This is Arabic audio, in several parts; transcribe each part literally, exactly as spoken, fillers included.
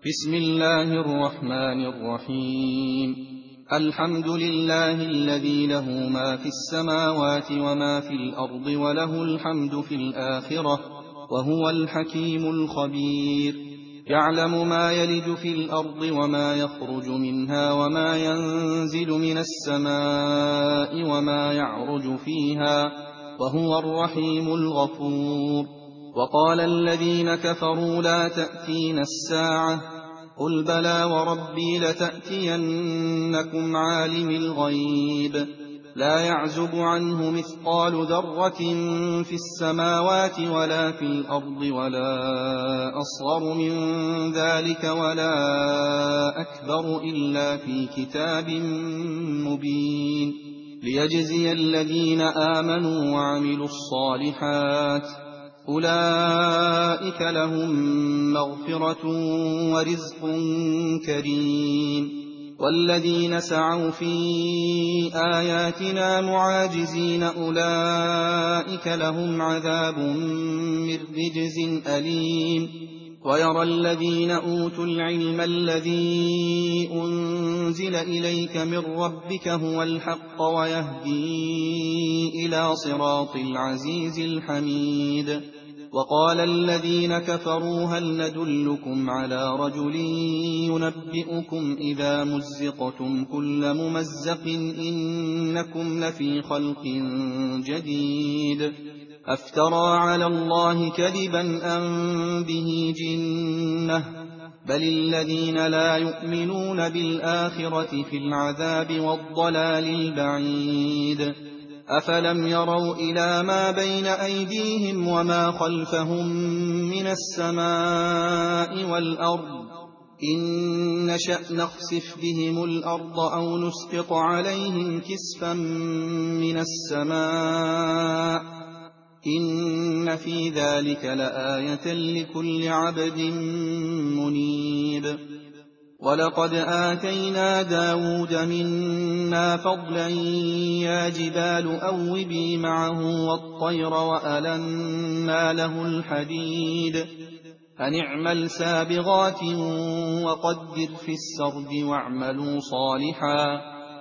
بسم الله الرحمن الرحيم. الحمد لله الذي له ما في السماوات وما في الأرض وله الحمد في الآخرة وهو الحكيم الخبير. يعلم ما يلج في الأرض وما يخرج منها وما ينزل من السماء وما يعرج فيها وهو الرحيم الغفور. وقال الذين كفروا لا تأتينا الساعة قل بلى وربي لتأتينكم عالم الغيب لا يعزب عنه مثقال ذرة في السماوات ولا في الأرض ولا أصغر من ذلك ولا أكبر إلا في كتاب مبين ليجزي الذين آمنوا وعملوا الصالحات أولئك لهم مغفرة ورزق كريم. والذين سعوا في آياتنا معاجزين أولئك لهم عذاب من رجز أليم. ويرى الذين أوتوا العلم الذي أنزل إليك من ربك هو الحق ويهدي إلى صراط العزيز الحميد. وقال الذين كفروا هل ندلكم على رجل ينبئكم إذا مزقتم كل ممزق إنكم لفي خلق جديد أفترى على الله كذبا أم به جنة بل الذين لا يؤمنون بالآخرة في العذاب والضلال البعيد. أفلم يروا إلى ما بين أيديهم وما خلفهم من السماء والأرض إن نشأ نخسف بهم الأرض أو نسقط عليهم كسفا من السماء إن في ذلك لآية لكل عبد منيب. ولقد آتينا داود منا فضلا يا جبال أوبي معه والطير وألنا له الحديد أن اعمل سابغات وقدر في السرد واعملوا صالحا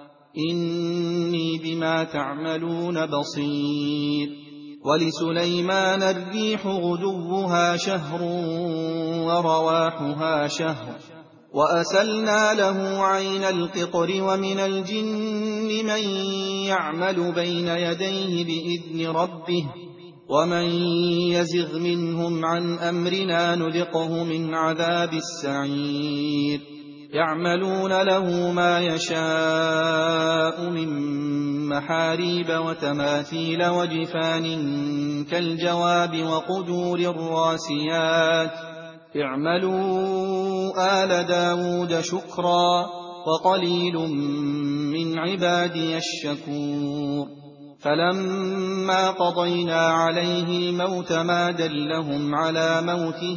إني بما تعملون بصير. ولسليمان الريح غدوها شهر ورواحها شهر وأسلنا له عين القطر ومن الجن من يعمل بين يديه بإذن ربه ومن يزغ منهم عن أمرنا نذقه من عذاب السعير. يعملون له ما يشاء من محاريب وتماثيل وجفان كالجواب وقدور الراسيات اعملوا آل داود شكرا وقليل من عبادي الشكور. فلما قضينا عليه الموت ما دلهم على موته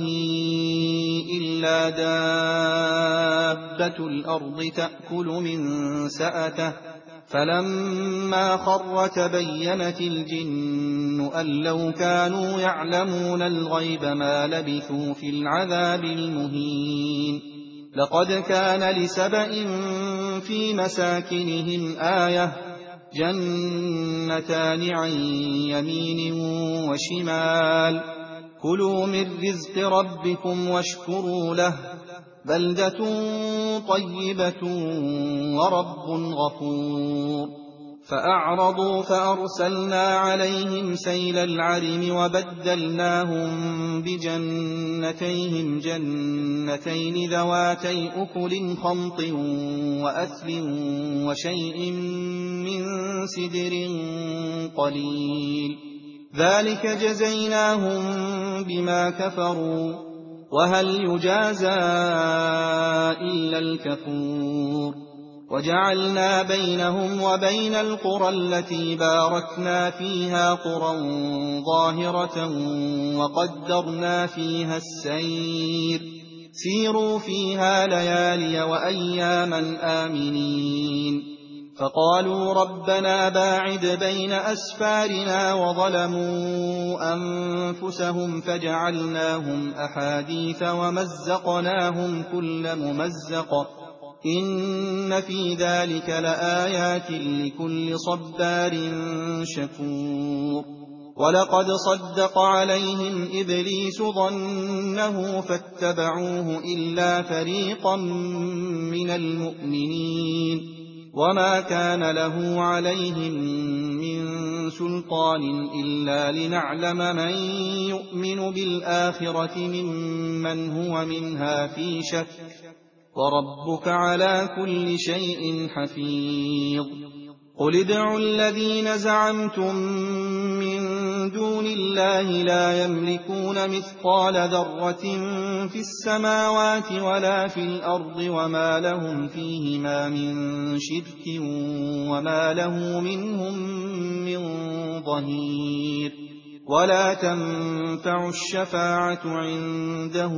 إلا دابة الأرض تأكل من سأته فلما خر تبينت الجن أن لو كانوا يعلمون الغيب ما لبثوا في العذاب المهين. لقد كان لسبإ في مساكنهم آية جنتان عن يمين وشمال كلوا من رزق ربكم واشكروا له بلدة طيبة ورب غفور. فأعرضوا فأرسلنا عليهم سيل العرم وبدلناهم بجنتيهم جنتين ذواتي أكل خمط وأثل وشيء من سدر قليل ذلك جزيناهم بما كفروا وهل يجازى إلا الكفور. وجعلنا بينهم وبين القرى التي باركنا فيها قرى ظاهرة وقدرنا فيها السير سيروا فيها ليالي وأياما آمنين فقالوا ربنا باعد بين أسفارنا وظلموا أنفسهم فجعلناهم أحاديث ومزقناهم كل ممزق إن في ذلك لآيات لكل صبار شكور ولقد صدق عليهم إبليس ظنه فاتبعوه إلا فريقا من المؤمنين وما كان له عليهم من سلطان إلا لنعلم من يؤمن بالآخرة ممن هو منها في شك وربك على كل شيء حفيظ قل ادعوا الذين زعمتم من دون الله لا يملكون مثقال ذرة في السماوات ولا في الأرض وما لهم فيهما من شرك وما له منهم من ظهير ولا تنفع الشفاعة عنده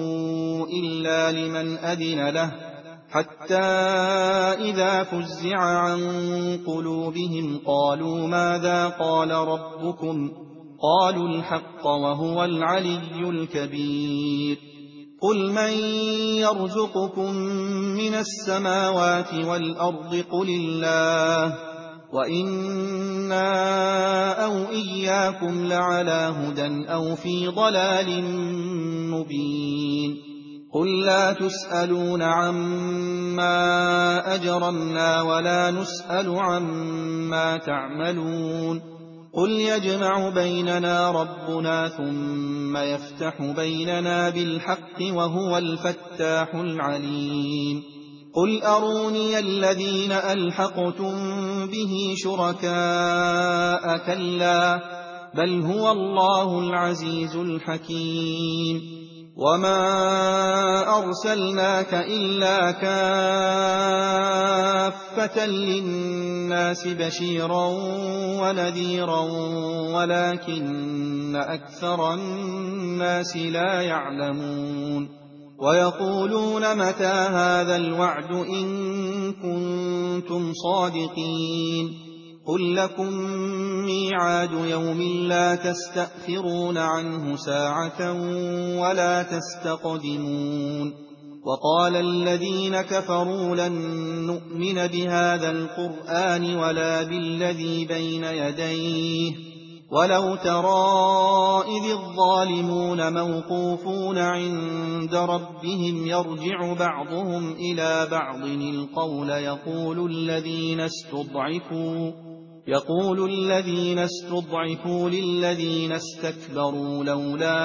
إلا لمن أذن له حتى إذا فزع عن قلوبهم قالوا ماذا قال ربكم قالوا الحق وهو العلي الكبير قل من يرزقكم من السماوات والأرض قل الله وإنا أو إياكم لعلى هدى أو في ضلال مبين قل لا تسألون عما أجرمنا ولا نسأل عما تعملون قل يجمع بيننا ربنا ثم يفتح بيننا بالحق وهو الفتاح العليم قل أروني الذين ألحقتم به شركاء كلا بل هو الله العزيز الحكيم وما أرسلناك إلا كافة للناس بشيرا ونذيرا ولكن أكثر الناس لا يعلمون ويقولون متى هذا الوعد إن كنتم صادقين قل لكم ميعاد يوم لا تستأخرون عنه ساعة ولا تستقدمون وقال الذين كفروا لن نؤمن بهذا القرآن ولا بالذي بين يديه ولو ترى إذ الظالمون موقوفون عند ربهم يرجع بعضهم إلى بعض القول يقول الذين استضعفوا يقول الذين استضعفوا للذين استكبروا لولا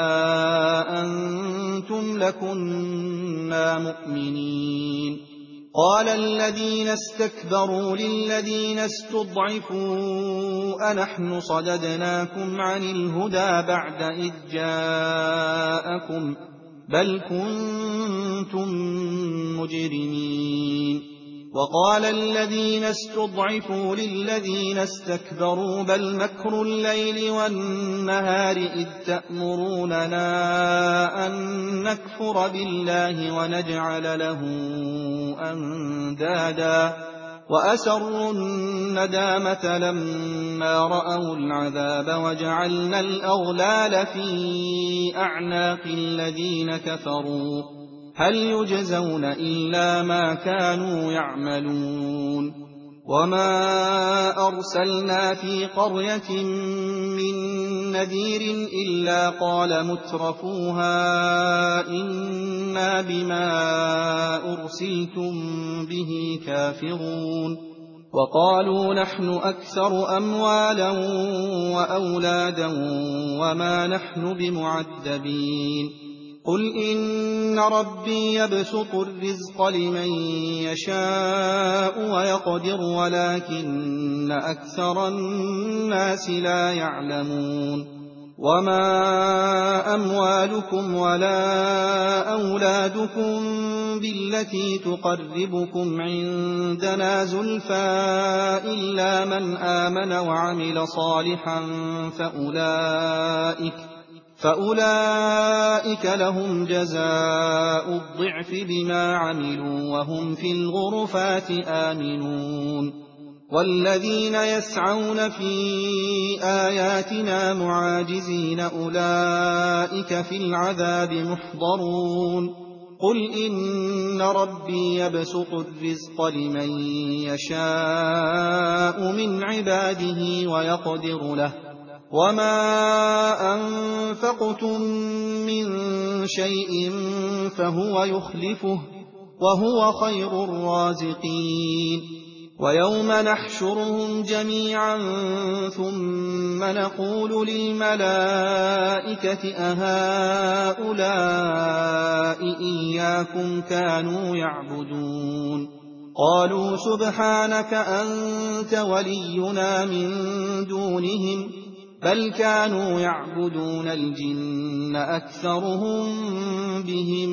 أنتم لكنا مؤمنين قال الذين استكبروا للذين استضعفوا أنحن صددناكم عن الهدى بعد إذ جاءكم بل كنتم مجرمين وقال الذين استضعفوا للذين استكبروا بل مكر الليل والنهار إذ تأمروننا أن نكفر بالله ونجعل له أندادا وأسروا الندامة لما رأوا العذاب وجعلنا الأغلال في أعناق الذين كفروا هل يجزون إلا ما كانوا يعملون وما أرسلنا في قرية من نذير إلا قال مترفوها إنا بما أرسلتم به كافرون وقالوا نحن أكثر أموالا وأولادا وما نحن بمعذبين قل إن ربي يبسط الرزق لمن يشاء ويقدر ولكن أكثر الناس لا يعلمون وما أموالكم ولا أولادكم بالتي تقربكم عندنا زلفى إلا من آمن وعمل صالحا فأولئك فأولئك لهم جزاء الضعف بما عملوا وهم في الغرفات آمنون والذين يسعون في آياتنا معاجزين أولئك في العذاب محضرون قل إن ربي يبسط الرزق لمن يشاء من عباده ويقدر له وما أنفقتم من شيء فهو يخلفه وهو خير الرازقين ويوم نحشرهم جميعا ثم نقول للملائكة أهؤلاء إياكم كانوا يعبدون قالوا سبحانك أنت ولينا من دونهم بل كانوا يعبدون الجن أكثرهم بهم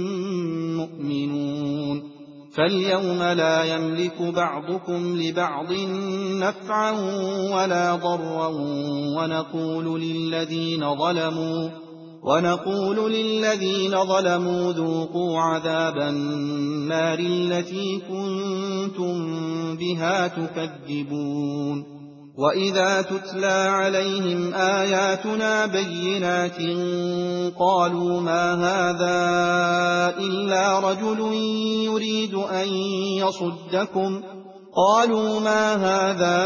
مؤمنون فاليوم لا يملك بعضكم لبعض نفعا ولا ضرا ونقول للذين ظلموا ونقول للذين ظلموا ذوقوا عذاب النار التي كنتم بها تكذبون وإذا تتلى عليهم آياتنا بينات قالوا ما هذا إلا رجل يريد أن يصدكم قالوا ما هذا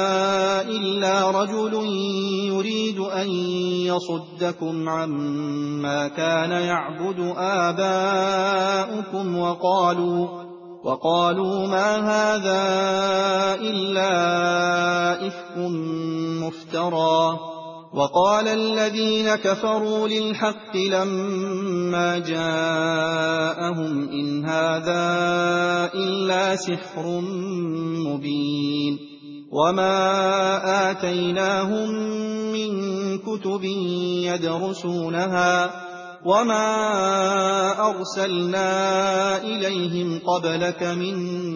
إلا رجل يريد أن يصدكم عما كان يعبد آباؤكم وقالوا وقالوا ما هذا إلا إفك مفترى وقال الذين كفروا للحق لما جاءهم إن هذا إلا سحر مبين وما آتيناهم من كتب يدرسونها وما أرسلنا إليهم قبلك من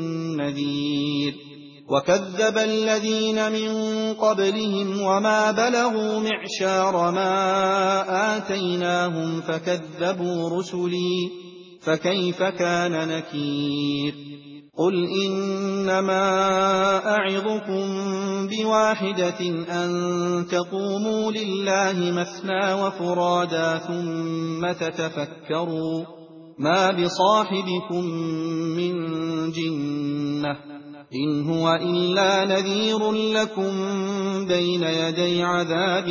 نذير وكذب الذين من قبلهم وما بلغوا معشار ما آتيناهم فكذبوا رسلي فكيف كان نكير قل إنما أعظكم بواحدة أن تقوموا لله مثنى وفرادا ثم تتفكروا ما بصاحبكم من جنة إن هو إلا نذير لكم بين يدي عذاب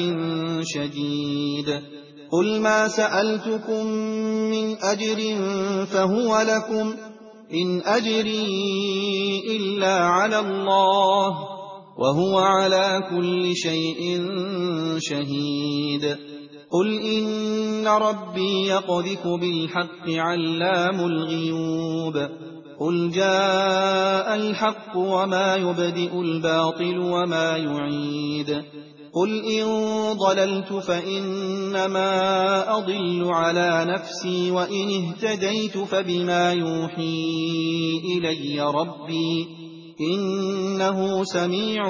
شديد قل ما سألتكم من أجر فهو لكم إن أجري إلا على الله وهو على كل شيء شهيد قل إن ربي يقذف بالحق علام الغيوب قل جاء الحق وما يبدئ الباطل وما يعيد قل إن ضللت فإنما أضل على نفسي وإن اهتديت فبما يوحي إلي ربي إنه سميع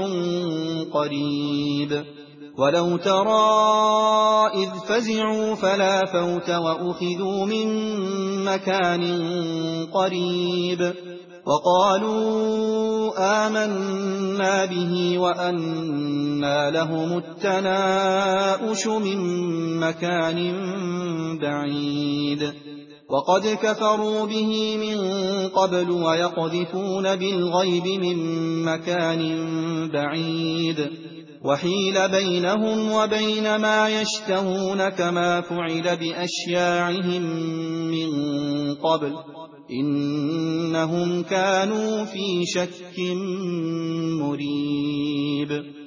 قريب ولو ترى إذ فزعوا فلا فوت وأخذوا من مكان قريب وقالوا آمنا به وأنى لهم التناؤش من مكان بعيد وقد كفروا به من قبل ويقذفون بالغيب من مكان بعيد وحيل بينهم وبين ما يشتهون كما فعل بأشياعهم من قبل إنهم كانوا في شك مريب